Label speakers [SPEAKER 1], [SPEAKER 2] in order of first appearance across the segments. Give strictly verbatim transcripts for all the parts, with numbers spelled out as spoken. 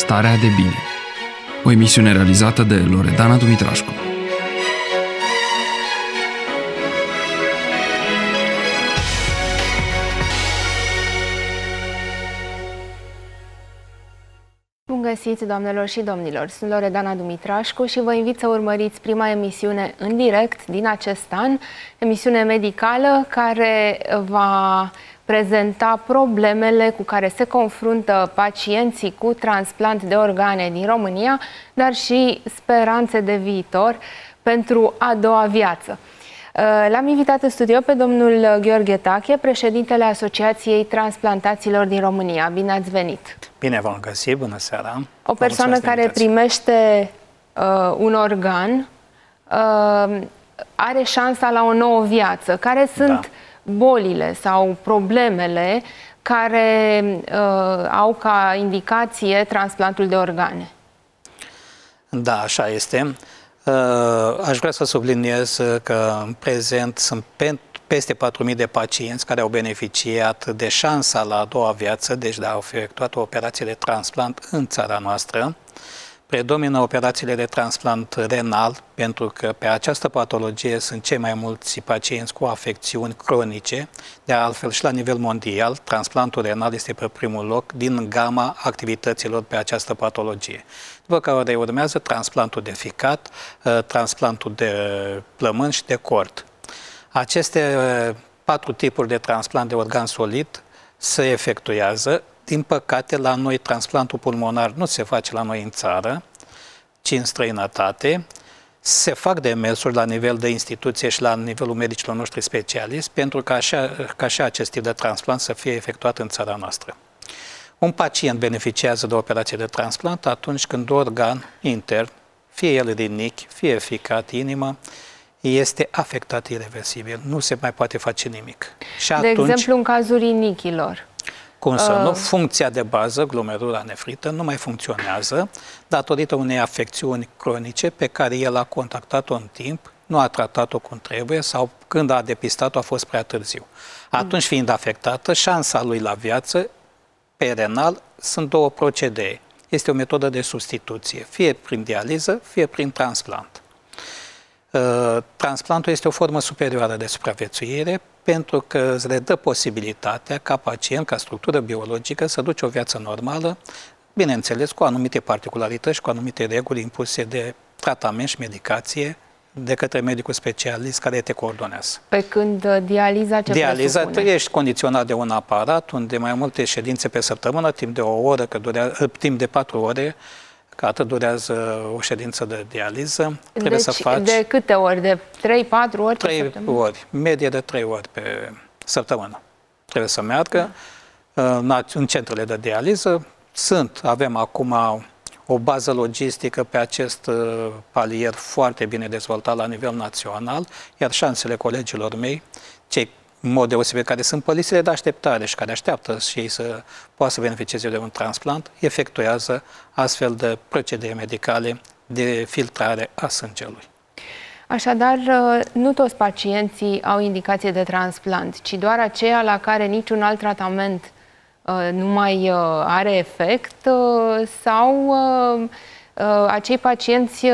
[SPEAKER 1] Starea de bine. O emisiune realizată de Loredana Dumitrașcu.
[SPEAKER 2] Bun găsit, doamnelor și domnilor! Sunt Loredana Dumitrașcu și vă invit să urmăriți prima emisiune în direct din acest an, emisiune medicală care va prezenta problemele cu care se confruntă pacienții cu transplant de organe din România, dar și speranțe de viitor pentru a doua viață. L-am invitat în studio pe domnul Gheorghe Tache, președintele Asociației Transplantaților din România. Bine ați venit!
[SPEAKER 3] Bine v-am găsit, bună seara!
[SPEAKER 2] O persoană care primește uh, un organ uh, are șansa la o nouă viață. Care sunt da. bolile sau problemele care uh, au ca indicație transplantul de organe?
[SPEAKER 3] Da, așa este. Aș vrea să subliniez că în prezent sunt peste patru mii de pacienți care au beneficiat de șansa la a doua viață, deci de a efectuat o operație de transplant în țara noastră. Predomină operațiile de transplant renal, pentru că pe această patologie sunt cei mai mulți pacienți cu afecțiuni cronice. De altfel, și la nivel mondial, transplantul renal este pe primul loc din gama activităților pe această patologie. După care urmează transplantul de ficat, transplantul de plămân și de cord. Aceste patru tipuri de transplant de organ solid se efectuează. Din păcate, la noi transplantul pulmonar nu se face la noi în țară, ci în străinătate. Se fac demersuri la nivel de instituție și la nivelul medicilor noștri specialiști pentru ca așa, ca și acest tip de transplant să fie efectuat în țara noastră. Un pacient beneficiază de o operație de transplant atunci când organ intern, fie el rinichi, fie ficat, inimă, este afectat ireversibil. Nu se mai poate face nimic. Și
[SPEAKER 2] de
[SPEAKER 3] atunci,
[SPEAKER 2] exemplu, în cazul rinichilor.
[SPEAKER 3] Cum să nu? Funcția de bază, glomerula nefrită, nu mai funcționează datorită unei afecțiuni cronice pe care el a contactat-o în timp, nu a tratat-o cum trebuie sau când a depistat-o a fost prea târziu. Atunci, fiind afectată, șansa lui la viață pe renal sunt două procedee. Este o metodă de substituție, fie prin dializă, fie prin transplant. Transplantul este o formă superioară de supraviețuire pentru că îți le dă posibilitatea ca pacient, ca structură biologică, să duci o viață normală, bineînțeles cu anumite particularități și cu anumite reguli impuse de tratament și medicație de către medicul specialist care te coordonează.
[SPEAKER 2] Pe când dializa ce
[SPEAKER 3] Dializa,
[SPEAKER 2] presupune?
[SPEAKER 3] ești condiționat de un aparat unde mai multe ședințe pe săptămână, timp de o oră, că durează, timp de patru ore, că atât durează o ședință de dializă. Trebuie
[SPEAKER 2] deci,
[SPEAKER 3] să faci
[SPEAKER 2] de câte ori? De trei patru ori pe
[SPEAKER 3] trei
[SPEAKER 2] săptămână?
[SPEAKER 3] ori, medie de trei ori pe săptămână. Trebuie să meargă da. în centrele de dializă. Sunt, avem acum o bază logistică pe acest palier foarte bine dezvoltat la nivel național, iar șansele colegilor mei, cei în mod deosebit care sunt pe listele de așteptare și care așteaptă și ei să poată să beneficieze de un transplant, efectuează astfel de procedee medicale de filtrare a sângelui. Așadar,
[SPEAKER 2] nu toți pacienții au indicație de transplant, ci doar aceia la care niciun alt tratament nu mai are efect sau acei pacienți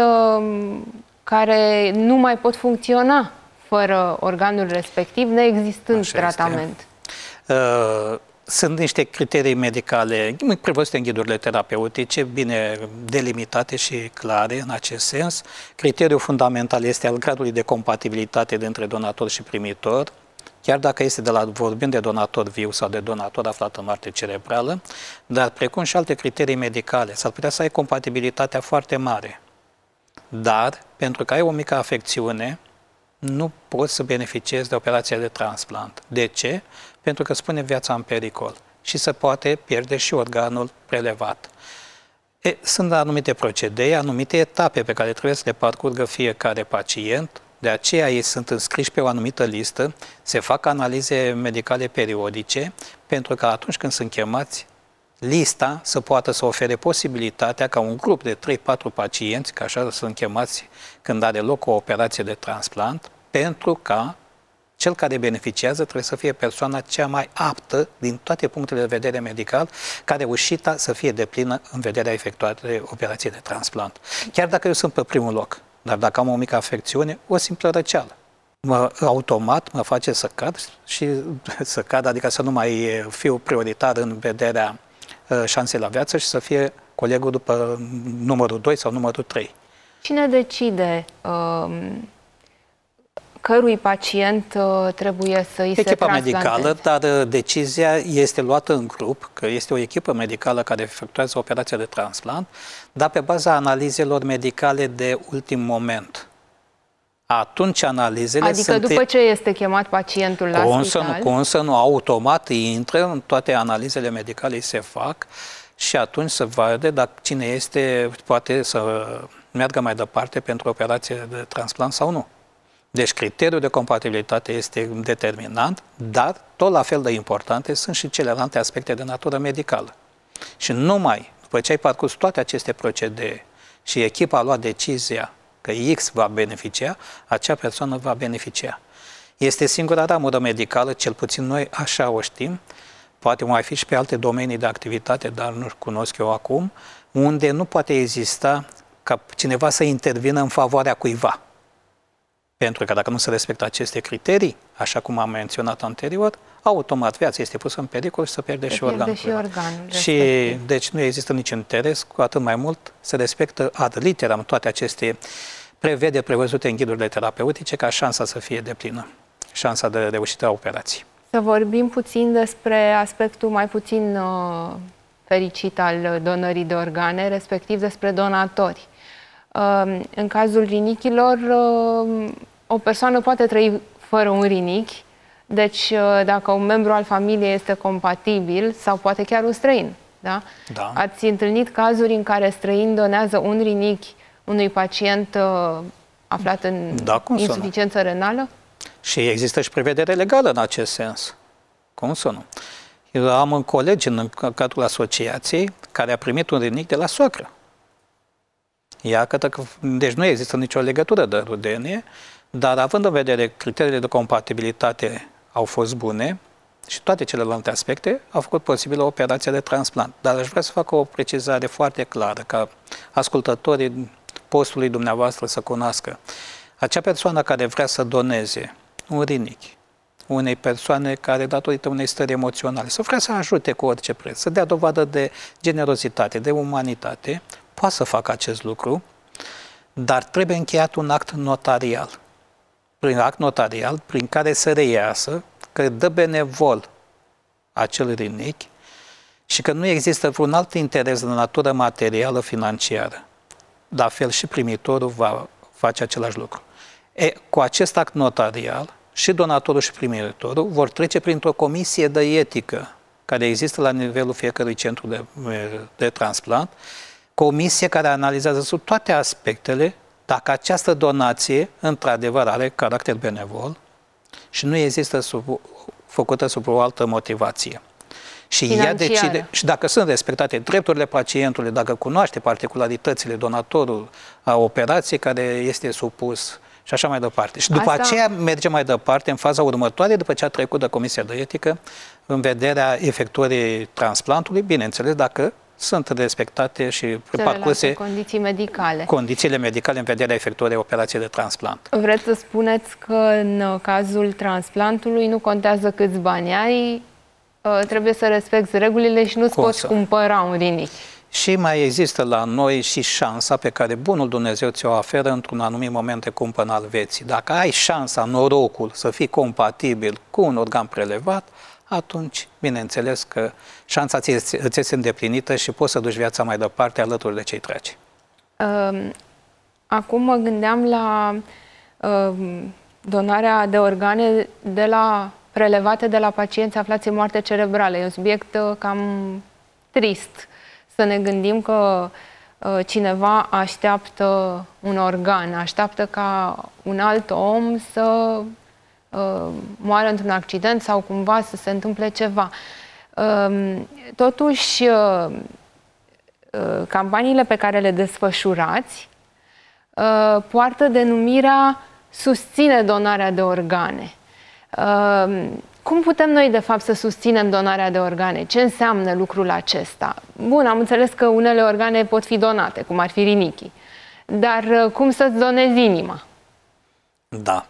[SPEAKER 2] care nu mai pot funcționa fără organul respectiv, neexistând Așa tratament.
[SPEAKER 3] Este. Sunt niște criterii medicale prevăzute în ghidurile terapeutice, bine delimitate și clare în acest sens. Criteriul fundamental este al gradului de compatibilitate dintre donator și primitor, chiar dacă este de la vorbim de donator viu sau de donator aflat în moarte cerebrală, dar precum și alte criterii medicale, s-ar putea să ai compatibilitatea foarte mare. Dar, pentru că ai o mică afecțiune, nu poți să beneficiezi de operația de transplant. De ce? Pentru că spune viața în pericol și se poate pierde și organul prelevat. E, sunt anumite procedee, anumite etape pe care trebuie să le parcurgă fiecare pacient, de aceea ei sunt înscriși pe o anumită listă, se fac analize medicale periodice, pentru că atunci când sunt chemați, lista să poată să ofere posibilitatea ca un grup de trei patru pacienți, că așa sunt chemați când are loc o operație de transplant, pentru ca Cel care beneficiază trebuie să fie persoana cea mai aptă din toate punctele de vedere medical, ca reușita să fie deplină în vederea efectuării operației de transplant. Chiar dacă eu sunt pe primul loc, dar dacă am o mică afecțiune, o simplă răceală, mă, automat mă face să cad și să cad, adică să nu mai fiu prioritar în vederea uh, șansei la viață și să fie colegul după numărul doi sau numărul trei.
[SPEAKER 2] Cine decide um, cărui pacient uh, trebuie să îi se
[SPEAKER 3] Echipa
[SPEAKER 2] transplanteze?
[SPEAKER 3] medicală, dar decizia este luată în grup, că este o echipă medicală care efectuează operația de transplant, dar pe baza analizelor medicale de ultim moment. Atunci analizele
[SPEAKER 2] Adică
[SPEAKER 3] sunt...
[SPEAKER 2] după ce este chemat pacientul la
[SPEAKER 3] cum
[SPEAKER 2] spital?
[SPEAKER 3] Să nu, cum să nu, automat intră, în toate analizele medicale se fac și atunci se vede dacă cine este, poate să meargă mai departe pentru operație de transplant sau nu. Deci criteriul de compatibilitate este determinant, dar tot la fel de importante sunt și celelalte aspecte de natură medicală. Și numai după ce ai parcurs toate aceste procedee și echipa a luat decizia că X va beneficia, acea persoană va beneficia. Este singura ramură medicală, cel puțin noi așa o știm, poate mai fi și pe alte domenii de activitate, dar nu cunosc eu acum, unde nu poate exista ca cineva să intervină în favoarea cuiva. Pentru că dacă nu se respectă aceste criterii, așa cum am menționat anterior, automat viața este pusă în pericol și să pierde și organul.
[SPEAKER 2] Și, organul
[SPEAKER 3] și deci nu există niciun interes, cu atât mai mult se respectă ad literam toate aceste prevederi prevăzute în ghidurile terapeutice ca șansa să fie deplină, șansa de reușită a operației.
[SPEAKER 2] Să vorbim puțin despre aspectul mai puțin uh, fericit al donării de organe, respectiv despre donatori. Uh, în cazul rinichilor, uh, o persoană poate trăi fără un rinichi, deci uh, dacă un membru al familiei este compatibil sau poate chiar un străin. Da?
[SPEAKER 3] Da.
[SPEAKER 2] Ați întâlnit cazuri în care străini donează un rinichi unui pacient uh, aflat în
[SPEAKER 3] da,
[SPEAKER 2] insuficiență renală?
[SPEAKER 3] Și există și prevedere legală în acest sens. Cum să nu? Eu am un colegi în cadrul asociației care a primit un rinichi de la soacră. Ea, că, deci nu există nicio legătură de rudenie, dar având în vedere criteriile de compatibilitate au fost bune și toate celelalte aspecte, au făcut posibilă operația de transplant. Dar aș vrea să fac o precizare foarte clară, ca ascultătorii postului dumneavoastră să cunoască. Acea persoană care vrea să doneze un rinichi unei persoane care, datorită unei stări emoționale, să vrea să ajute cu orice preț, să dea dovadă de generozitate, de umanitate, poate să facă acest lucru, dar trebuie încheiat un act notarial. Prin act notarial, prin care să reiasă că dă benevol acel rinichi și că nu există vreun alt interes de natură materială, financiară. La fel și primitorul va face același lucru. E, cu acest act notarial, și donatorul și primitorul vor trece printr-o comisie de etică care există la nivelul fiecărui centru de, de transplant, comisie care analizează sub toate aspectele dacă această donație într-adevăr are caracter benevol și nu există sub, făcută sub o altă motivație. Și ea decide, și dacă sunt respectate drepturile pacientului, dacă cunoaște particularitățile donatorul a operației care este supus și așa mai departe. Și după Asta... aceea merge mai departe în faza următoare, după ce a trecut de Comisia de Etică, în vederea efectuării transplantului, bineînțeles, dacă sunt respectate și parcurse
[SPEAKER 2] condiții medicale.
[SPEAKER 3] Condițiile medicale în vederea efectuării operației de transplant.
[SPEAKER 2] Vreți să spuneți că în cazul transplantului nu contează câți bani ai, trebuie să respecti regulile și nu-ți poți cumpăra un rinichi.
[SPEAKER 3] Și mai există la noi și șansa pe care bunul Dumnezeu ți-o oferă într-un anumit moment de cumpăn al vieții. Dacă ai șansa, norocul să fii compatibil cu un organ prelevat, atunci, bineînțeles că șansa ți este îndeplinită și poți să duci viața mai departe alături de cei tragi.
[SPEAKER 2] Acum mă gândeam la donarea de organe de la, prelevate de la pacienți aflați în moarte cerebrală. E un subiect cam trist. Să ne gândim că uh, cineva așteaptă un organ, așteaptă ca un alt om să uh, moară într-un accident sau cumva să se întâmple ceva. Uh, totuși, uh, uh, campaniile pe care le desfășurați uh, poartă denumirea susține donarea de organe. Cum putem noi, de fapt, să susținem donarea de organe? Ce înseamnă lucrul acesta? Bun, am înțeles că unele organe pot fi donate, cum ar fi rinichii. Dar cum să-ți donezi inima?
[SPEAKER 3] Da.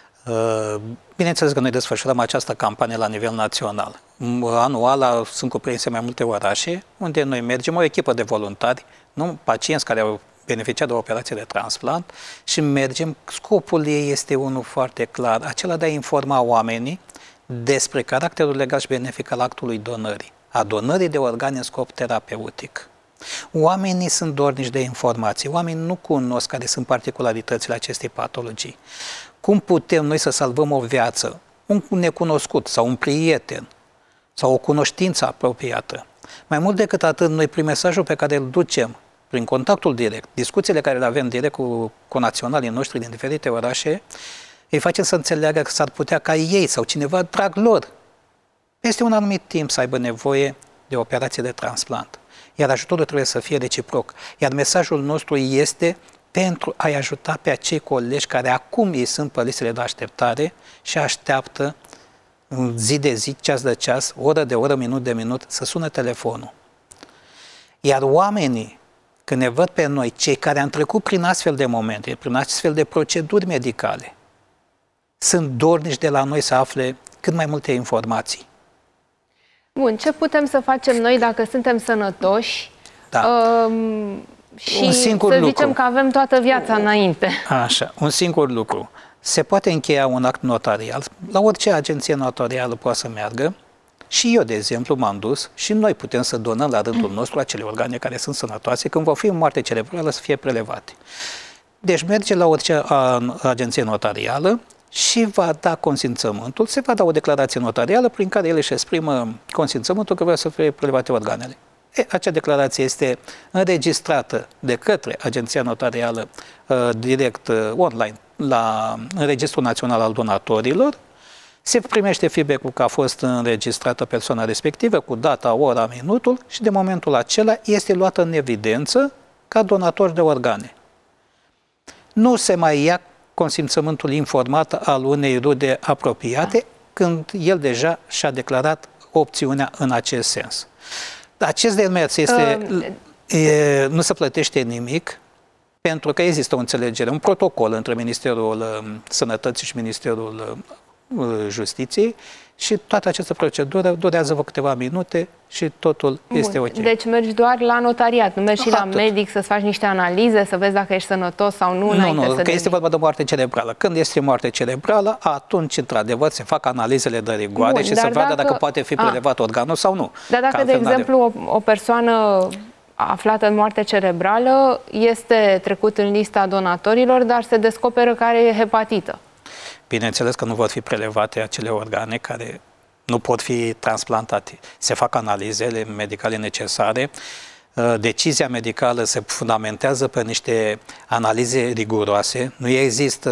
[SPEAKER 3] Bineînțeles că noi desfășurăm această campanie la nivel național. Anual sunt cuprinse mai multe orașe unde noi mergem, o echipă de voluntari, nu pacienți care au beneficiat de o operație de transplant și mergem. Scopul ei este unul foarte clar, acela de a informa oamenii despre caracterul legal și benefic al actului donării, a donării de organe în scop terapeutic. Oamenii sunt dornici de informații, oamenii nu cunosc care sunt particularitățile acestei patologii. Cum putem noi să salvăm o viață, un necunoscut sau un prieten sau o cunoștință apropiată? Mai mult decât atât, noi prin mesajul pe care îl ducem, prin contactul direct, discuțiile care le avem direct cu, cu naționalii noștri din diferite orașe, îi facem să înțeleagă că s-ar putea ca ei sau cineva drag lor peste un anumit timp să aibă nevoie de o operație de transplant. Iar ajutorul trebuie să fie reciproc. Iar mesajul nostru este pentru a-i ajuta pe acei colegi care acum ei sunt pe listele de așteptare și așteaptă zi de zi, ceas de ceas, oră de oră, minut de minut, să sună telefonul. Iar oamenii, când ne văd pe noi, cei care am trecut prin astfel de momente, prin astfel de proceduri medicale, sunt dornici de la noi să afle cât mai multe informații.
[SPEAKER 2] Bun, ce putem să facem noi dacă suntem sănătoși
[SPEAKER 3] da.
[SPEAKER 2] um, și
[SPEAKER 3] un singur
[SPEAKER 2] să
[SPEAKER 3] lucru.
[SPEAKER 2] zicem că avem toată viața înainte?
[SPEAKER 3] Așa, un singur lucru. Se poate încheia un act notarial, la orice agenție notarială poate să meargă. Și eu, de exemplu, m-am dus și noi putem să donăm la rândul nostru acele organe care sunt sănătoase, când vor fi în moarte cerebrală să fie prelevate. Deci merge la orice agenție notarială și va da consimțământul, se va da o declarație notarială prin care el își exprimă consimțământul că vrea să fie prelevate organele. E, acea declarație este înregistrată de către agenția notarială uh, direct uh, online la Registrul Național al Donatorilor. Se primește feedback-ul că a fost înregistrată persoana respectivă cu data, ora, minutul și de momentul acela este luată în evidență ca donator de organe. Nu se mai ia consimțământul informat al unei rude apropiate când el deja și-a declarat opțiunea în acest sens. Acest demers este, uh, e, nu se plătește nimic pentru că există o înțelegere, un protocol între Ministerul Sănătății și Ministerul Justiției și toată această procedură durează vă câteva minute și totul Bun. este ok.
[SPEAKER 2] Deci mergi doar la notariat, nu mergi și la medic să-ți faci niște analize, să vezi dacă ești sănătos sau nu.
[SPEAKER 3] Nu, nu,
[SPEAKER 2] să
[SPEAKER 3] că este vorba de moarte cerebrală. Când este moarte cerebrală, atunci, într-adevăr, se fac analizele de rigoare Bun, și se vadă dacă, dacă poate fi prelevat a, organul sau nu.
[SPEAKER 2] Dar dacă, de exemplu, o, o persoană aflată în moarte cerebrală este trecut în lista donatorilor, dar se descoperă că are hepatită.
[SPEAKER 3] Bineînțeles că nu vor fi prelevate acele organe care nu pot fi transplantate. Se fac analizele medicale necesare. Decizia medicală se fundamentează pe niște analize riguroase. Nu există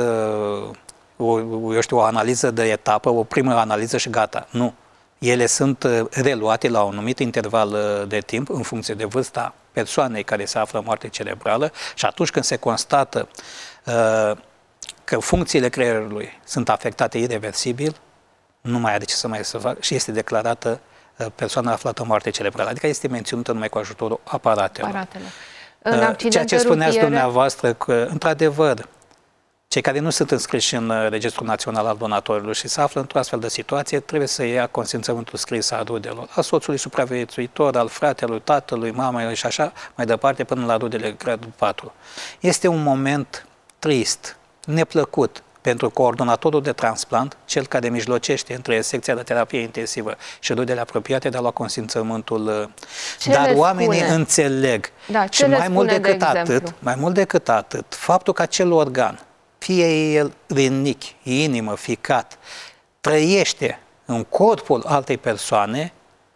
[SPEAKER 3] o, eu știu, o analiză de etapă, o primă analiză și gata. Nu. Ele sunt reluate la un anumit interval de timp în funcție de vârsta persoanei care se află în moarte cerebrală și atunci când se constată uh, că funcțiile creierului sunt afectate irreversibil, nu mai are ce să mai să facă și este declarată persoana aflată în moarte cerebrală. Adică este menținută numai cu ajutorul aparatelor.
[SPEAKER 2] Aparatele.
[SPEAKER 3] În Ceea ce spuneați rutiere... dumneavoastră, că, într-adevăr, cei care nu sunt înscriși în Registrul Național al Donatorilor și se află într-o astfel de situație, trebuie să ia consimțământul scris a rudelor, a soțului supraviețuitor, al fratelui, tatălui, mamei și așa mai departe, până la rudele gradul patru. Este un moment trist, neplăcut, pentru coordonatorul de transplant, cel care mijlocește între secția de terapie intensivă și rudele apropiate, de a lua consimțământul. Ce Dar oamenii spune? înțeleg.
[SPEAKER 2] Da,
[SPEAKER 3] și mai mult decât de atât, mai mult decât atât, faptul că acel organ, fie el rinic, inimă, ficat, trăiește în corpul altei persoane,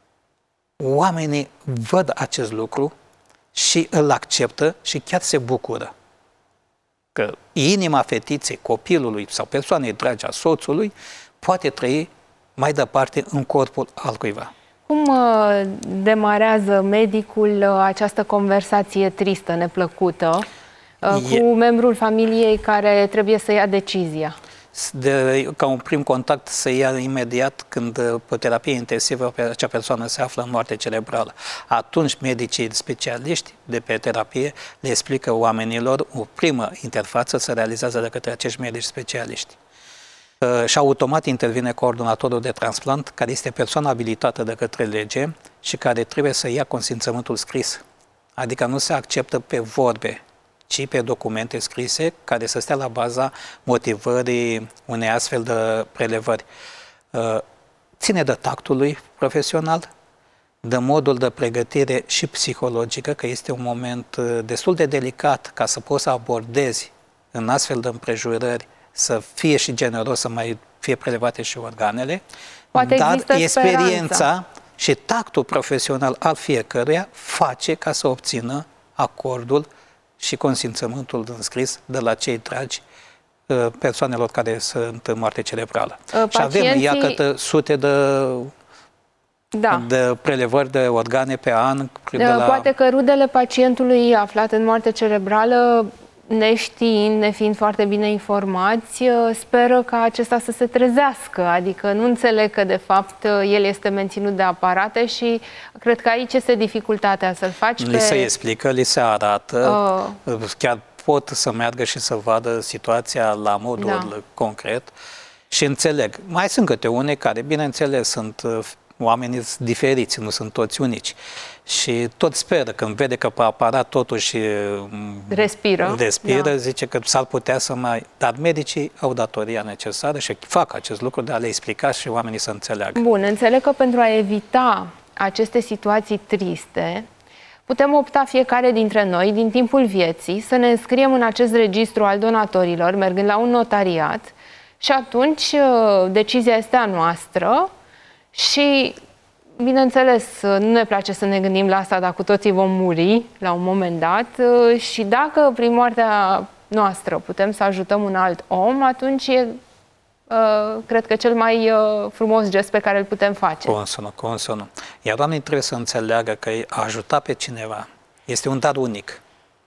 [SPEAKER 3] oamenii văd acest lucru și îl acceptă și chiar se bucură. Că inima fetiței, copilului sau persoanei dragi a soțului poate trăi mai departe în corpul altcuiva.
[SPEAKER 2] Cum uh, demarează medicul uh, această conversație tristă, neplăcută, uh, e... cu membrul familiei care trebuie să ia decizia?
[SPEAKER 3] de, ca un prim contact să ia imediat când pe terapie intensivă acea persoană se află în moarte cerebrală. Atunci medicii specialiști de pe terapie le explică oamenilor o primă interfață se realizează de către acești medici specialiști. Și automat intervine coordonatorul de transplant, care este persoana abilitată de către lege și care trebuie să ia consimțământul scris. Adică nu se acceptă pe vorbe, ci pe documente scrise care să stea la baza motivării unei astfel de prelevări. Ține de tactul lui profesional, de modul de pregătire și psihologică, că este un moment destul de delicat ca să poți să abordezi în astfel de împrejurări, să fie și generos, să mai fie prelevate și organele,
[SPEAKER 2] Poate
[SPEAKER 3] dar experiența
[SPEAKER 2] speranța.
[SPEAKER 3] și tactul profesional al fiecăruia face ca să obțină acordul și consimțământul înscris de la cei dragi persoanelor care sunt în moarte cerebrală.
[SPEAKER 2] Pacienții...
[SPEAKER 3] Și avem, iată, sute de,
[SPEAKER 2] da.
[SPEAKER 3] de prelevări de organe pe an. De la...
[SPEAKER 2] Poate că rudele pacientului aflat în moarte cerebrală, neștiind, nefiind foarte bine informați, speră ca acesta să se trezească, adică nu înțeleg că de fapt el este menținut de aparate și cred că aici este dificultatea să-l faci
[SPEAKER 3] Li
[SPEAKER 2] pe...
[SPEAKER 3] se explică, li se arată, uh... chiar pot să meargă și să vadă situația la modul da. concret și înțeleg. Mai sunt câte une care, bineînțeles, sunt oamenii diferiți, nu sunt toți unici. Și tot speră, când vede că pe aparat totuși
[SPEAKER 2] respiră,
[SPEAKER 3] respiră
[SPEAKER 2] da.
[SPEAKER 3] zice că s-ar putea să mai... Dar medicii au datoria necesară și fac acest lucru de a le explica și oamenii să înțeleagă.
[SPEAKER 2] Bun, înțeleg că pentru a evita aceste situații triste, putem opta fiecare dintre noi, din timpul vieții, să ne înscriem în acest registru al donatorilor, mergând la un notariat și atunci decizia este a noastră și, bineînțeles, nu ne place să ne gândim la asta, dar cu toții vom muri la un moment dat și dacă prin moartea noastră putem să ajutăm un alt om, atunci e, cred că, cel mai frumos gest pe care îl putem face.
[SPEAKER 3] Consonă, consonă. Iar oamenii trebuie să înțeleagă că a ajuta pe cineva este un dar unic.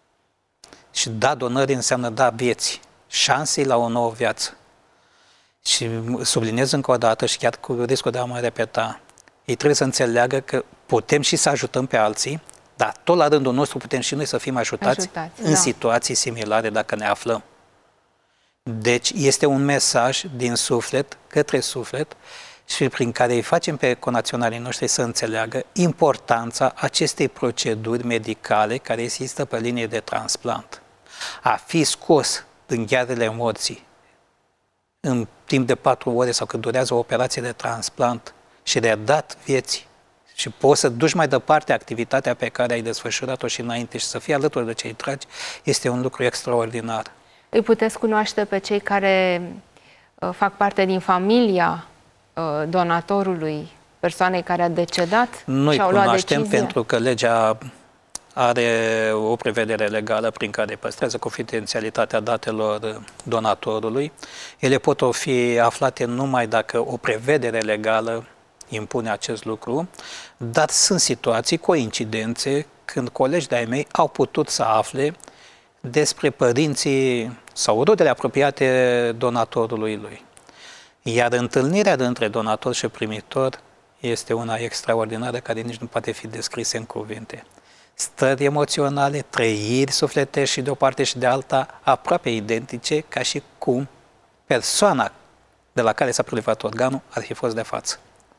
[SPEAKER 3] Și da donării înseamnă da vieții, șansei la o nouă viață. Și subliniez încă o dată și chiar cu riscul de a mă repeta, ei trebuie să înțeleagă că putem și să ajutăm pe alții, dar tot la rândul nostru putem și noi să fim ajutați, ajutați în da. situații similare dacă ne aflăm. Deci este un mesaj din suflet către suflet și prin care îi facem pe conaționalii noștri să înțeleagă importanța acestei proceduri medicale care există pe linie de transplant. A fi scos din ghearele morții în timp de patru ore sau cât durează o operație de transplant și redat vieții și poți să duci mai departe activitatea pe care ai desfășurat-o și înainte și să fii alături de cei dragi, este un lucru extraordinar.
[SPEAKER 2] Îi puteți cunoaște pe cei care uh, fac parte din familia uh, donatorului, persoanei care a decedat?
[SPEAKER 3] Noi cunoaștem pentru că legea are o prevedere legală prin care păstrează confidențialitatea datelor donatorului. Ele pot fi aflate numai dacă o prevedere legală impune acest lucru, dar sunt situații, coincidențe, când colegi de-ai mei au putut să afle despre părinții sau rudele apropiate donatorului lui. Iar întâlnirea dintre donator și primitor este una extraordinară care nici nu poate fi descrisă în cuvinte. Stări emoționale, trăiri sufletești și de o parte și de alta aproape identice, ca și cum persoana de la care s-a prelevat organul ar fi fost de față.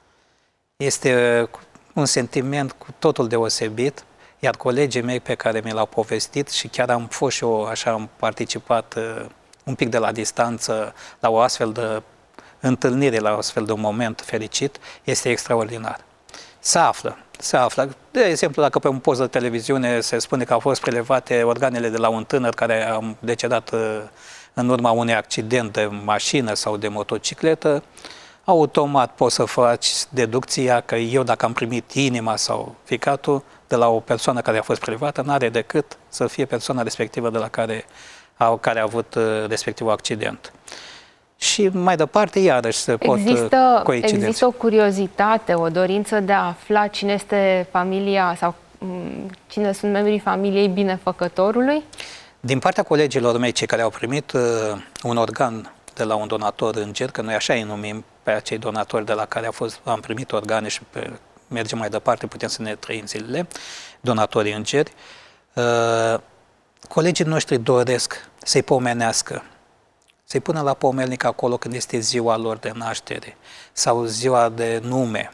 [SPEAKER 3] Este un sentiment cu totul deosebit, iar colegii mei pe care mi l-au povestit și chiar am fost și eu, așa, am participat uh, un pic de la distanță la o astfel de întâlnire, la un astfel de un moment fericit, este extraordinar. Se află, se află. De exemplu, dacă pe un post de televiziune se spune că au fost prelevate organele de la un tânăr care a decedat uh, în urma unui accident de mașină sau de motocicletă, automat poți să faci deducția că eu, dacă am primit inima sau ficatul de la o persoană care a fost prelevată, n-are decât să fie persoana respectivă de la care a, care a avut respectivul accident. Și mai departe, iarăși, se pot coincidențe.
[SPEAKER 2] Există o curiozitate, o dorință de a afla cine este familia sau cine sunt membrii familiei binefăcătorului?
[SPEAKER 3] Din partea colegilor mei, cei care au primit uh, un organ de la un donator înger, că noi așa îi numim pe acei donatori de la care a fost, am primit organe și pe, mergem mai departe, putem să ne trăim zilele, donatorii îngeri. Uh, colegii noștri doresc să-i pomenească, să-i pună la pomelnic acolo când este ziua lor de naștere sau ziua de nume.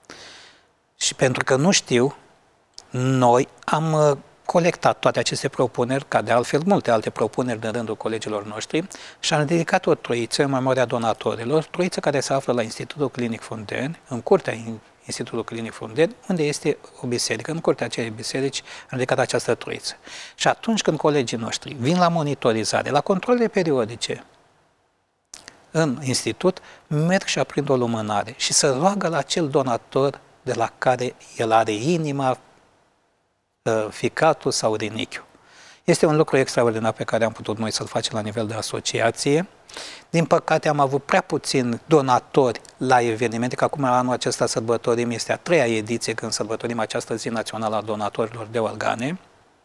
[SPEAKER 3] Și pentru că nu știu, noi am uh, colectat toate aceste propuneri, ca de altfel multe alte propuneri din rândul colegilor noștri, și am dedicat o troiță în memoria donatorilor, troiță care se află la Institutul Clinic Fundeni, în curtea Institutul Clinic Fundeni, unde este o biserică. În curtea acelei biserici am dedicat această troiță. Și atunci când colegii noștri vin la monitorizare, la controle periodice în institut, merg și aprind o lumânare și se roagă la acel donator de la care el are inima, ficatul sau rinichiul. Este un lucru extraordinar pe care am putut noi să-l facem la nivel de asociație. Din păcate am avut prea puțini donatori la evenimente, că acum anul acesta sărbătorim, este a treia ediție când sărbătorim această zi națională a donatorilor de organe.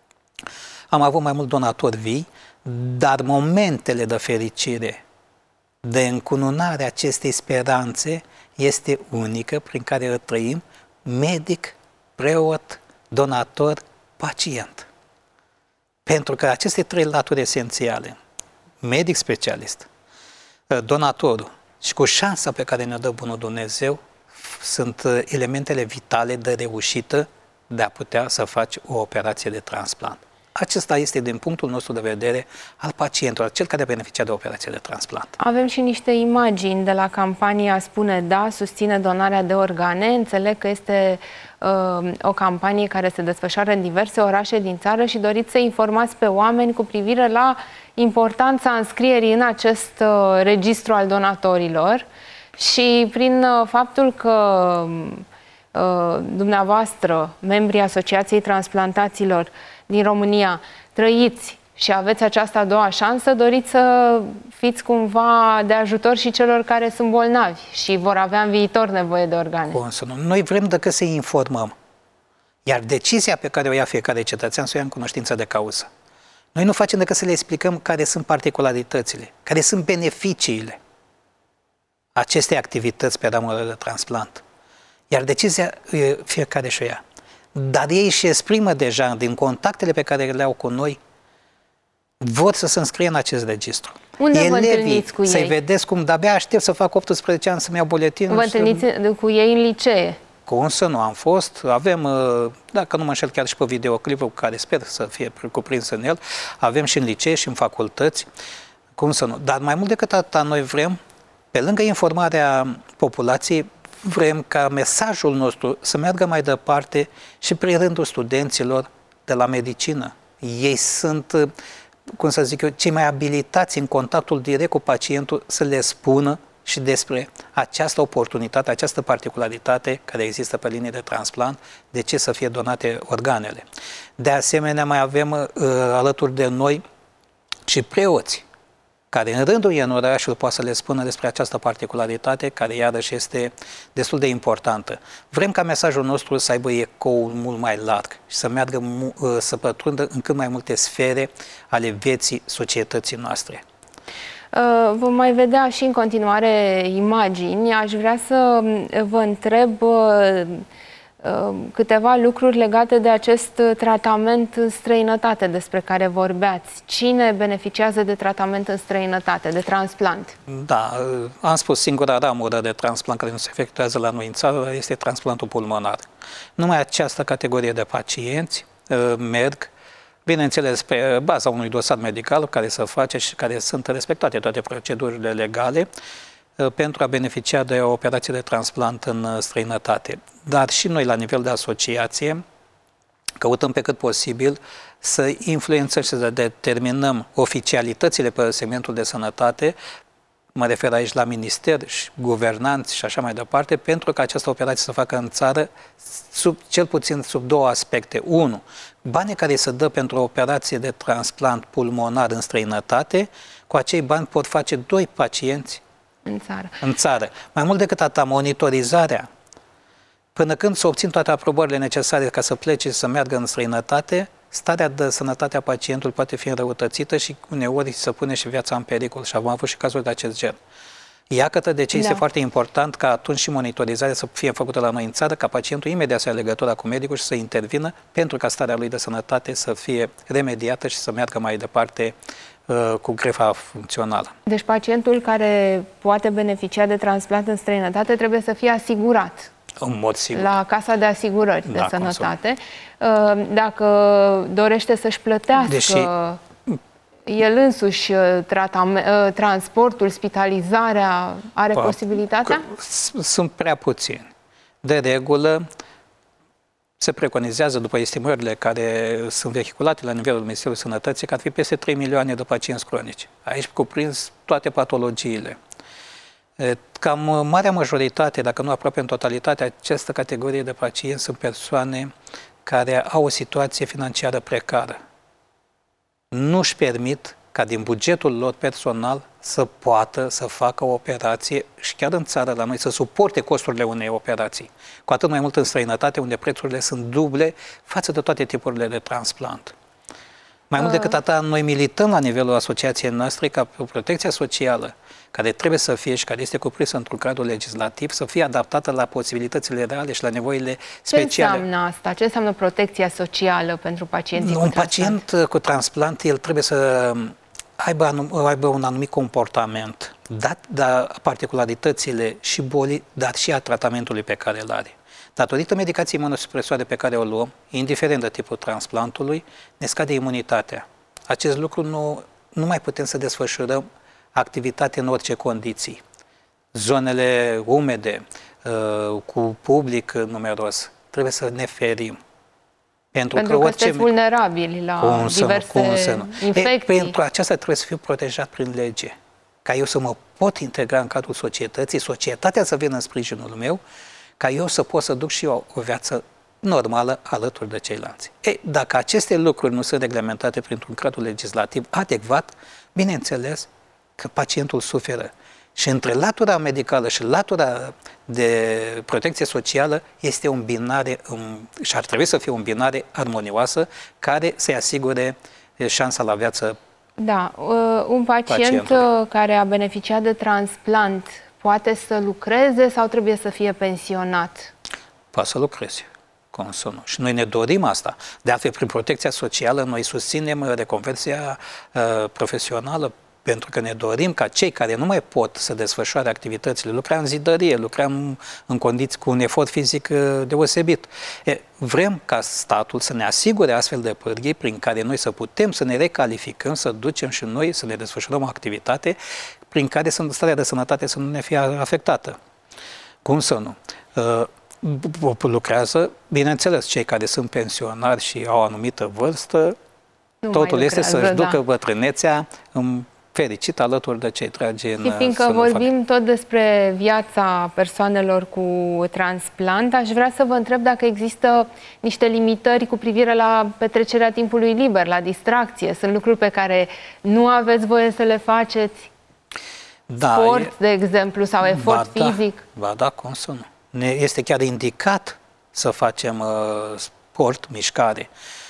[SPEAKER 3] Am avut mai mult donatori vii, dar momentele de fericire, de încununare acestei speranțe este unică, prin care îl trăim, medic, preot, donator, pacient. Pentru că aceste trei laturi esențiale, medic specialist, donatorul și cu șansa pe care ne dă Bunul Dumnezeu, sunt elementele vitale de reușită de a putea să faci o operație de transplant. Acesta este, din punctul nostru de vedere, al pacientului, cel care beneficia de operație de transplant.
[SPEAKER 2] Avem și niște imagini de la campania Spune Da, susține donarea de organe. Înțeleg că este uh, o campanie care se desfășoară în diverse orașe din țară și doriți să informați pe oameni cu privire la importanța înscrierii în acest uh, registru al donatorilor și prin uh, faptul că uh, dumneavoastră, membrii Asociației Transplantaților din România, trăiți și aveți această a doua șansă, doriți să fiți cumva de ajutor și celor care sunt bolnavi și vor avea în viitor nevoie de organe.
[SPEAKER 3] Bun, să nu. Noi vrem decât să informăm. Iar decizia pe care o ia fiecare cetățean să o ia în cunoștință de cauză. Noi nu facem decât să le explicăm care sunt particularitățile, care sunt beneficiile acestei activități pe ramură de transplant. Iar decizia fiecare și-o ia. Dar ei își exprimă deja, din contactele pe care le au cu noi, vor să se înscrie în acest registru.
[SPEAKER 2] Unde
[SPEAKER 3] Elevii,
[SPEAKER 2] vă întâlniți cu ei?
[SPEAKER 3] Să-i vedeți cum, de-abia aștept să fac optsprezece ani să-mi iau buletinul.
[SPEAKER 2] Vă întâlniți să... cu ei în licee?
[SPEAKER 3] Cum să nu am fost, avem, dacă nu mă înșel, chiar și pe videoclipul, care sper să fie cuprins în el, avem și în licee și în facultăți, cum să nu. Dar mai mult decât atât, noi vrem, pe lângă informarea populației, vrem ca mesajul nostru să meargă mai departe și prin rândul studenților de la medicină. Ei sunt, cum să zic eu, cei mai abilitați în contactul direct cu pacientul să le spună și despre această oportunitate, această particularitate care există pe linie de transplant, de ce să fie donate organele. De asemenea, mai avem uh, alături de noi și preoți, care în rândul ei în orașul poate să le spună despre această particularitate, care iarăși este destul de importantă. Vrem ca mesajul nostru să aibă ecou mult mai larg și să meargă, să pătrundă în cât mai multe sfere ale vieții societății noastre.
[SPEAKER 2] Vom mai vedea și în continuare imagini. Aș vrea să vă întreb câteva lucruri legate de acest tratament în străinătate despre care vorbeați. Cine beneficiază de tratament în străinătate, de transplant?
[SPEAKER 3] Da, am spus, singura ramură de transplant care nu se efectuează la noi în țară este transplantul pulmonar. Numai această categorie de pacienți merg, bineînțeles, pe baza unui dosar medical care se face și care sunt respectate toate procedurile legale, pentru a beneficia de o operație de transplant în străinătate. Dar și noi, la nivel de asociație, căutăm pe cât posibil să influențăm și să determinăm oficialitățile pe segmentul de sănătate, mă refer aici la minister și guvernanți și așa mai departe, pentru ca această operație să facă în țară sub, cel puțin sub două aspecte. Unu, banii care se dă pentru o operație de transplant pulmonar în străinătate, cu acei bani pot face doi pacienți
[SPEAKER 2] în țară.
[SPEAKER 3] În țară. Mai mult decât atât, monitorizarea, până când să obțin toate aprobările necesare ca să plece și să meargă în străinătate, starea de sănătate a pacientului poate fi înrăutățită și uneori se pune și viața în pericol și am avut și cazuri de acest gen. Iată de ce da. este foarte important ca atunci și monitorizarea să fie făcută la noi în țară, ca pacientul imediat să ia legătura cu medicul și să intervină pentru ca starea lui de sănătate să fie remediată și să meargă mai departe uh, cu grefa funcțională.
[SPEAKER 2] Deci pacientul care poate beneficia de transplant în străinătate trebuie să fie asigurat.
[SPEAKER 3] În mod sigur.
[SPEAKER 2] La Casa de Asigurări de
[SPEAKER 3] da,
[SPEAKER 2] Sănătate. Consum. Dacă dorește să-și plătească Deși... el însuși transportul, spitalizarea, are pa, posibilitatea?
[SPEAKER 3] Sunt prea puțini. De regulă, se preconizează, după estimările care sunt vehiculate la nivelul Ministerului Sănătății, că ar fi peste trei milioane de pacienți cronici. Aici cuprins toate patologiile. Cam marea majoritate, dacă nu aproape în totalitate, această categorie de pacienți sunt persoane care au o situație financiară precară. Nu își permit ca din bugetul lor personal să poată să facă o operație și chiar în țară la noi să suporte costurile unei operații. Cu atât mai mult în străinătate, unde prețurile sunt duble față de toate tipurile de transplant. Mai mult decât atât, noi milităm la nivelul asociației noastre ca protecția socială, care trebuie să fie și care este cuprinsă într-un cadru legislativ, să fie adaptată la posibilitățile reale și la nevoile speciale.
[SPEAKER 2] Ce înseamnă asta? Ce înseamnă protecția socială pentru pacienții
[SPEAKER 3] un
[SPEAKER 2] cu transplant?
[SPEAKER 3] Un pacient cu transplant, el trebuie să aibă, anum, aibă un anumit comportament, dat de particularitățile și bolii, dar și a tratamentului pe care îl are. Datorită medicației imunosupresoare pe care o luăm, indiferent de tipul transplantului, ne scade imunitatea. Acest lucru nu, nu mai putem să desfășurăm activitate în orice condiții. Zonele umede, cu public numeros, trebuie să ne ferim.
[SPEAKER 2] Pentru, pentru că, că sunteți vulnerabili la
[SPEAKER 3] cum
[SPEAKER 2] diverse
[SPEAKER 3] să
[SPEAKER 2] infecții.
[SPEAKER 3] E, pentru aceasta trebuie să fiu protejat prin lege. Ca eu să mă pot integra în cadrul societății, societatea să vină în sprijinul meu, ca eu să pot să duc și eu o viață normală alături de ceilalți. E, dacă aceste lucruri nu sunt reglementate printr-un cadru legislativ adecvat, bineînțeles că pacientul suferă. Și între latura medicală și latura de protecție socială este o îmbinare, și ar trebui să fie o îmbinare armonioasă care să-i asigure șansa la viață.
[SPEAKER 2] Da, un pacient care a beneficiat de transplant poate să lucreze sau trebuie să fie pensionat?
[SPEAKER 3] Poate să lucreze, cum să nu. Și noi ne dorim asta. De altfel, prin protecția socială, noi susținem reconversia uh, profesională, pentru că ne dorim ca cei care nu mai pot să desfășoare activitățile, lucra în zidărie, lucra în, în condiții cu un efort fizic uh, deosebit. E, vrem ca statul să ne asigure astfel de pârghii prin care noi să putem să ne recalificăm, să ducem și noi să ne desfășurăm o activitate prin care starea de sănătate să nu ne fie afectată. Cum să nu? Uh, lucrează, bineînțeles, cei care sunt pensionari și au o anumită vârstă, nu totul este să-și ducă da. bătrânețea în fericit alături de cei dragi în
[SPEAKER 2] și fiindcă vorbim tot despre viața persoanelor cu transplant, aș vrea să vă întreb dacă există niște limitări cu privire la petrecerea timpului liber, la distracție. Sunt lucruri pe care nu aveți voie să le faceți?
[SPEAKER 3] Da,
[SPEAKER 2] sport,
[SPEAKER 3] e...
[SPEAKER 2] de exemplu, sau efort
[SPEAKER 3] ba
[SPEAKER 2] fizic?
[SPEAKER 3] Da, ba da, cum să nu. Ne este chiar indicat să facem uh, sport, mișcare.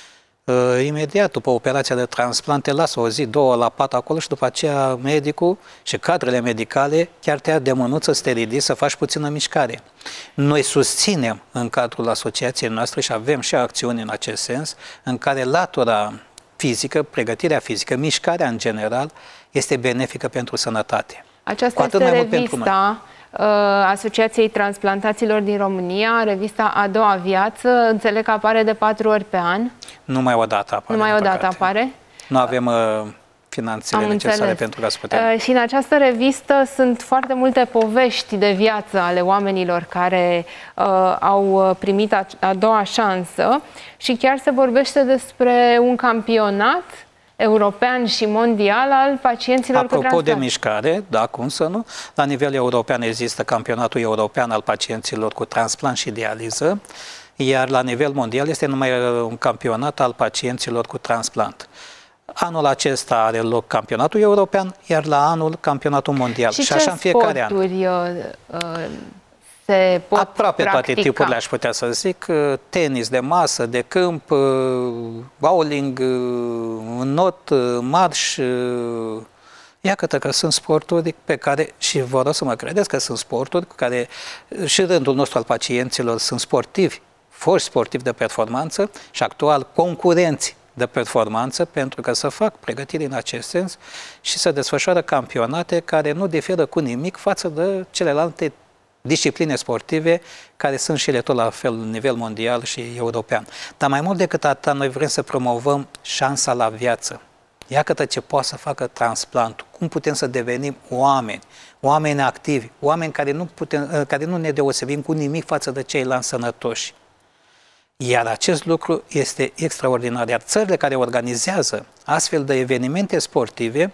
[SPEAKER 3] Uh, imediat după operația de transplant te lasă o zi, două la pat acolo și după aceea medicul și cadrele medicale chiar te ia de mânuță să te ridici, să faci puțină mișcare. Noi susținem în cadrul asociației noastre și avem și acțiuni în acest sens, în care latura fizică, pregătirea fizică, mișcarea în general, este benefică pentru sănătate.
[SPEAKER 2] Aceasta este revista Asociației Transplantaților din România, revista A Doua Viață. Înțeleg că apare de patru ori pe an.
[SPEAKER 3] Numai o dată apare.
[SPEAKER 2] Numai o dată apare?
[SPEAKER 3] Nu avem uh, finanțele
[SPEAKER 2] Am
[SPEAKER 3] necesare
[SPEAKER 2] înțeles.
[SPEAKER 3] pentru ca să putem.
[SPEAKER 2] Uh, și în această revistă sunt foarte multe povești de viață ale oamenilor care uh, au primit a, a doua șansă și chiar se vorbește despre un campionat european și mondial al pacienților
[SPEAKER 3] Apropo
[SPEAKER 2] cu transplant.
[SPEAKER 3] de mișcare, da, cum să nu, la nivel european există campionatul european al pacienților cu transplant și dializă, iar la nivel mondial este numai un campionat al pacienților cu transplant. Anul acesta are loc campionatul european, iar la anul campionatul mondial.
[SPEAKER 2] Și,
[SPEAKER 3] și așa în fiecare an.
[SPEAKER 2] sporturi uh, se pot
[SPEAKER 3] Aproape
[SPEAKER 2] practica.
[SPEAKER 3] toate tipurile, aș putea să zic, tenis de masă, de câmp, bowling, not, marș. Iată că sunt sporturi pe care, și vă rog să mă credeți că sunt sporturi cu care și rândul nostru al pacienților sunt sportivi, foști sportivi de performanță și actual concurenți de performanță, pentru că să fac pregătiri în acest sens și să desfășoară campionate care nu diferă cu nimic față de celelalte discipline sportive care sunt și ele tot la fel nivel mondial și european. Dar mai mult decât atât, noi vrem să promovăm șansa la viață. Iată ce poate să facă transplantul. Cum putem să devenim oameni, oameni activi, oameni care nu, putem, care nu ne deosebim cu nimic față de ceilalți sănătoși. Iar acest lucru este extraordinar. Iar țările care organizează astfel de evenimente sportive,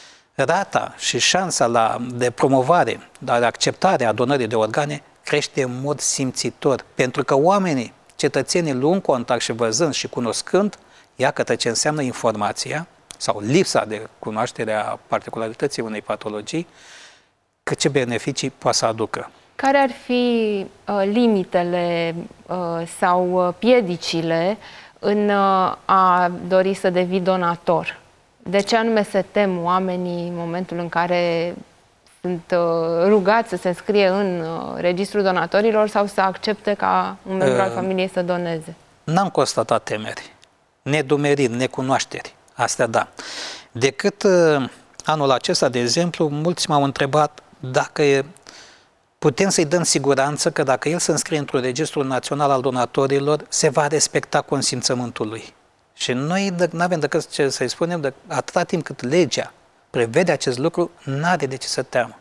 [SPEAKER 3] rata și șansa la, de promovare, de acceptare a donării de organe crește în mod simțitor. Pentru că oamenii, cetățenii luând contact și văzând și cunoscând, iată ce înseamnă informația sau lipsa de cunoaștere a particularității unei patologii, că ce beneficii poate să aducă.
[SPEAKER 2] Care ar fi uh, limitele uh, sau uh, piedicile în uh, a dori să devii donator? De ce anume se tem oamenii în momentul în care sunt uh, rugați să se înscrie în uh, registrul donatorilor sau să accepte ca un membru uh, al familiei să doneze?
[SPEAKER 3] N-am constatat temeri, nedumeriri, necunoașteri, astea da. Decât uh, anul acesta, de exemplu, mulți m-au întrebat dacă e putem să-i dăm siguranță că dacă el se înscrie într-un registru național al donatorilor, se va respecta consimțământul lui. Și noi nu avem decât ce să-i spunem, de atâta timp cât legea prevede acest lucru, n-are de ce să teamă.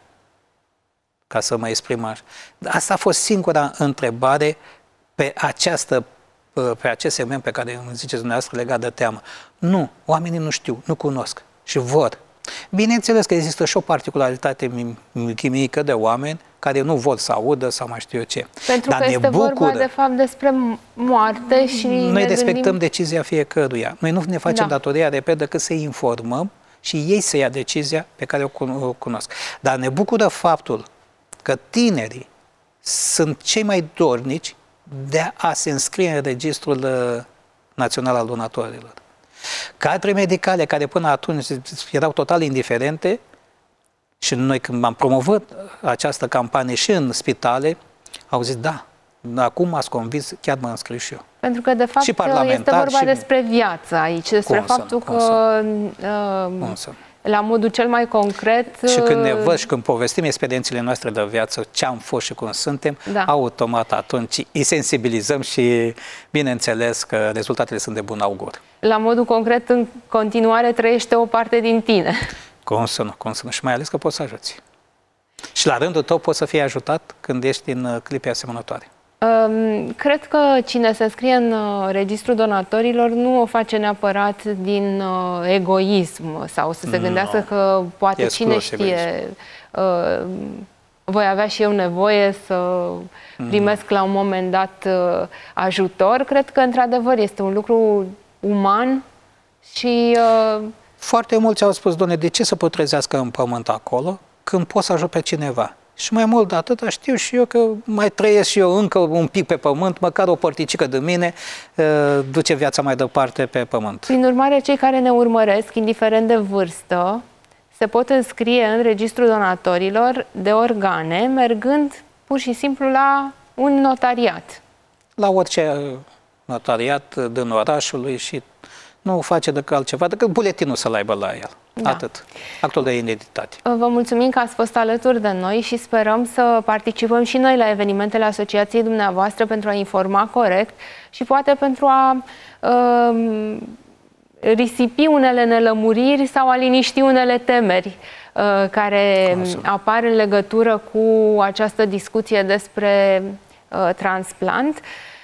[SPEAKER 3] Ca să mă exprim așa. Asta a fost singura întrebare pe, această, pe acest segment pe care îmi ziceți dumneavoastră legat de teamă. Nu, oamenii nu știu, nu cunosc și vor. Bineînțeles că există și o particularitate chimică de oameni care nu vor să audă sau mai știu eu ce.
[SPEAKER 2] Pentru
[SPEAKER 3] Dar
[SPEAKER 2] că este
[SPEAKER 3] bucură.
[SPEAKER 2] vorba de fapt despre moarte și
[SPEAKER 3] noi respectăm
[SPEAKER 2] gândim...
[SPEAKER 3] decizia fiecăruia. Noi nu ne facem da. datoria, repet, decât să-i informăm și ei să ia decizia pe care o cunosc. Dar ne bucură faptul că tinerii sunt cei mai dornici de a se înscrie în registrul național al donatorilor. Cadre medicale care până atunci erau total indiferente și noi când am promovat această campanie și în spitale, au zis da, acum m-ați convins, chiar mă înscriu și eu.
[SPEAKER 2] Pentru că de fapt este vorba și... despre viață aici, despre cum faptul să, că uh, la modul cel mai concret...
[SPEAKER 3] Și când ne văd și când povestim experiențele noastre de viață, ce am fost și cum suntem, da. automat atunci îi sensibilizăm și bineînțeles că rezultatele sunt de bun augur.
[SPEAKER 2] La modul concret, în continuare trăiește o parte din tine.
[SPEAKER 3] Cum să nu, cum să nu, și mai ales că poți să ajuți. Și la rândul tău poți să fii ajutat când ești în clipe asemănătoare.
[SPEAKER 2] Cred că cine se înscrie în registrul donatorilor nu o face neapărat din egoism sau să se gândească no. că poate cine știe, voi avea și eu nevoie să primesc la un moment dat ajutor. Cred că într-adevăr este un lucru uman și...
[SPEAKER 3] Foarte mulți au spus, doamne, de ce să pătrezească în pământ acolo când pot să ajut pe cineva? Și mai mult de atât știu și eu că mai trăiesc și eu încă un pic pe pământ, măcar o părticică de mine duce viața mai departe pe pământ.
[SPEAKER 2] Prin urmare, cei care ne urmăresc, indiferent de vârstă, se pot înscrie în registrul donatorilor de organe, mergând pur și simplu la un notariat. La
[SPEAKER 3] orice notariat din orașului și nu face decât altceva, decât buletinul să-l aibă la el. Da. Atât. Actul de identitate.
[SPEAKER 2] Vă mulțumim că ați fost alături de noi și sperăm să participăm și noi la evenimentele asociației dumneavoastră pentru a informa corect și poate pentru a uh, risipi unele nelămuriri sau a liniști unele temeri uh, care Consum. apar în legătură cu această discuție despre uh, transplant.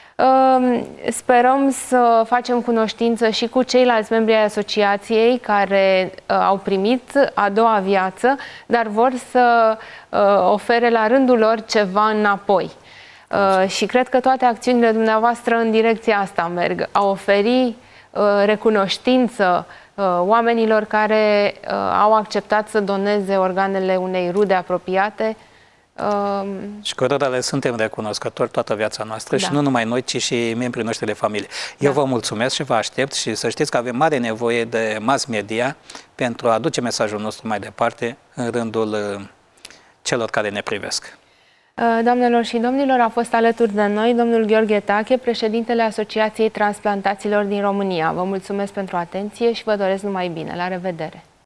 [SPEAKER 2] Sperăm să facem cunoștință și cu ceilalți membri ai asociației care uh, au primit a doua viață, dar vor să uh, ofere la rândul lor ceva înapoi. Uh, și cred că toate acțiunile dumneavoastră în direcția asta merg, a oferi uh, recunoștință uh, oamenilor care uh, au acceptat să doneze organele unei rude apropiate. Uh,
[SPEAKER 3] și cărora le suntem recunoscători toată viața noastră, da. Și nu numai noi, ci și membrii noștri de familie. Eu da. Vă mulțumesc și vă aștept și să știți că avem mare nevoie de mass media pentru a aduce mesajul nostru mai departe în rândul celor care ne privesc.
[SPEAKER 2] Doamnelor și domnilor, a fost alături de noi domnul Gheorghe Tache, președintele Asociației Transplantaților din România. Vă mulțumesc pentru atenție și vă doresc numai bine. La revedere!